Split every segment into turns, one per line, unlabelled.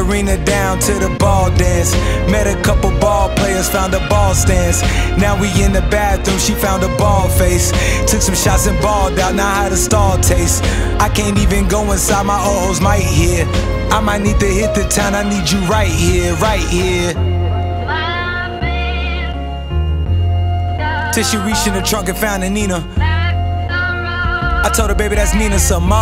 ballerina down to the ball dance. Met a couple ball players, found a ball stance. Now we in the bathroom, she found a ball face. Took some shots and balled out, now how the stall taste. I can't even go inside, my old hoes might hear. I might need to hit the town, I need you right here, right here. Till she reached in the trunk and found a Nina. I told her, baby, that's Nina Simone.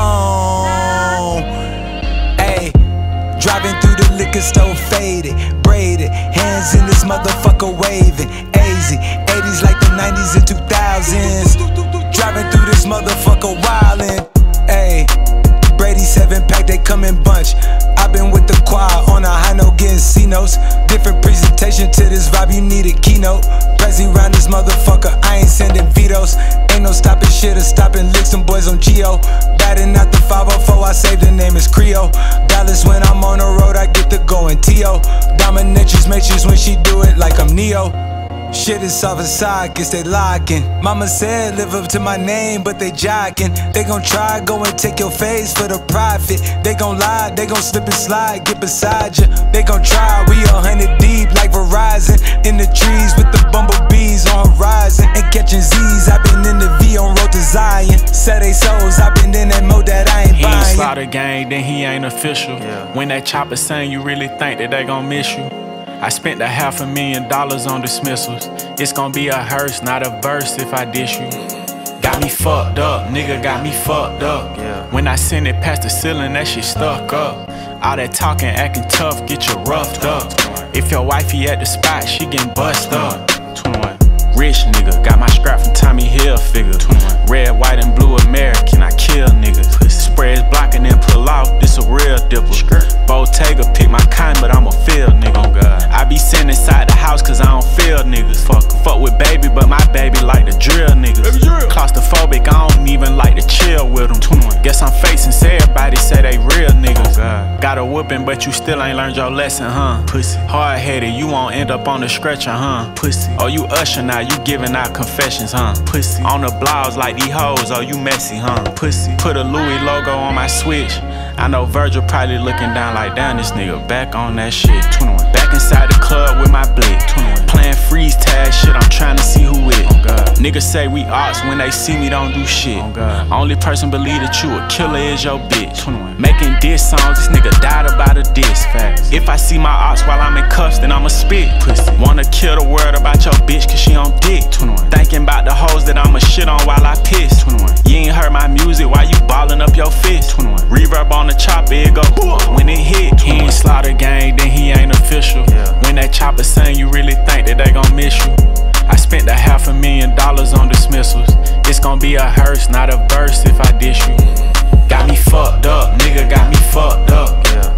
Ayy, driving through the liquor store, faded, braided, hands in this motherfucker waving. AZ, 80s like the 90s and 2000s. Driving through this motherfucker wildin'. Ayy, Brady 7-pack, they come in bunch. I've been with the choir on a high note, getting C notes. Different presentation to this vibe, you need a keynote. Prezi round this motherfucker, I ain't sending vetoes. Ain't no stopping shit or stopping licks, them boys on Geo. Batting out the 504, I saved the name is Creo. Dallas when I'm on the road, I get to go in T.O. Dominatrix matrix when she do it like I'm Neo. Shit is off inside, guess they locking. Mama said live up to my name, but they jocking. They gon' try, go and take your face for the profit. They gon' lie, they gon' slip and slide, get beside you. They gon' try, we 100 deep like Verizon. In the trees with the bumblebees on horizon. And catching Z's, I been in the V on road to Zion. Set they souls, I been in that mode that I ain't buying.
He ain't slaughter gang, then he ain't official. When that chopper sing, you really think that they gon' miss you? I spent $500,000 on dismissals. It's gon' be a hearse, not a verse if I dish you. Got me fucked up, nigga got me fucked up. When I send it past the ceiling, that shit stuck up. All that talking, acting tough, get you roughed up. If your wifey at the spot, she getting bust up. 21. Rich nigga, got my scrap from Tommy Hilfiger. 21. Red, white, and blue American, I kill niggas. Spreads blocking and pull off, this a real dipper. Bottega pick my kind, but I'm a field nigga. Oh God. I be sitting inside the house cause I don't feel niggas. Fuck with baby, but my baby like to drill niggas. Claustrophobic, I don't even like to chill with them. 21. Guess I'm facing, so everybody say they real niggas. Oh got a whooping, but you still ain't learned your lesson, huh? Pussy. Hard-headed, you won't end up on the stretcher, huh? Pussy. Oh, you usher now, you giving out confessions, huh? Pussy. On the blouse like these hoes, oh, you messy, huh? Pussy. Put a Louis logo on my switch. I know Virgil probably looking down like, damn, this nigga back on that shit. 21. Back inside the club with my blick. 21. Playing freeze tag shit, I'm trying to see who it. Oh God. Niggas say we ops, when they see me don't do shit. Oh God. Only person believe that you a killer is your bitch. 21. Making diss songs, this nigga died about a diss. Facts. If I see my ops while I'm in cuffs, then I'ma spit. Pussy. Wanna kill the world about your bitch cause she on dick. 21. Thinking about the hoes that I'ma shit on while I piss. 21. You ain't heard my music while you ballin' up your fist. 21. Reverb on the chopper, it go when it hit. 21. He ain't slaughter gang, then he ain't official. When that chopper sing, you really think that they gon' miss you? I spent $500,000 on dismissals. It's gon' be a hearse, not a verse if I dish you. Got me fucked up, nigga got me fucked up.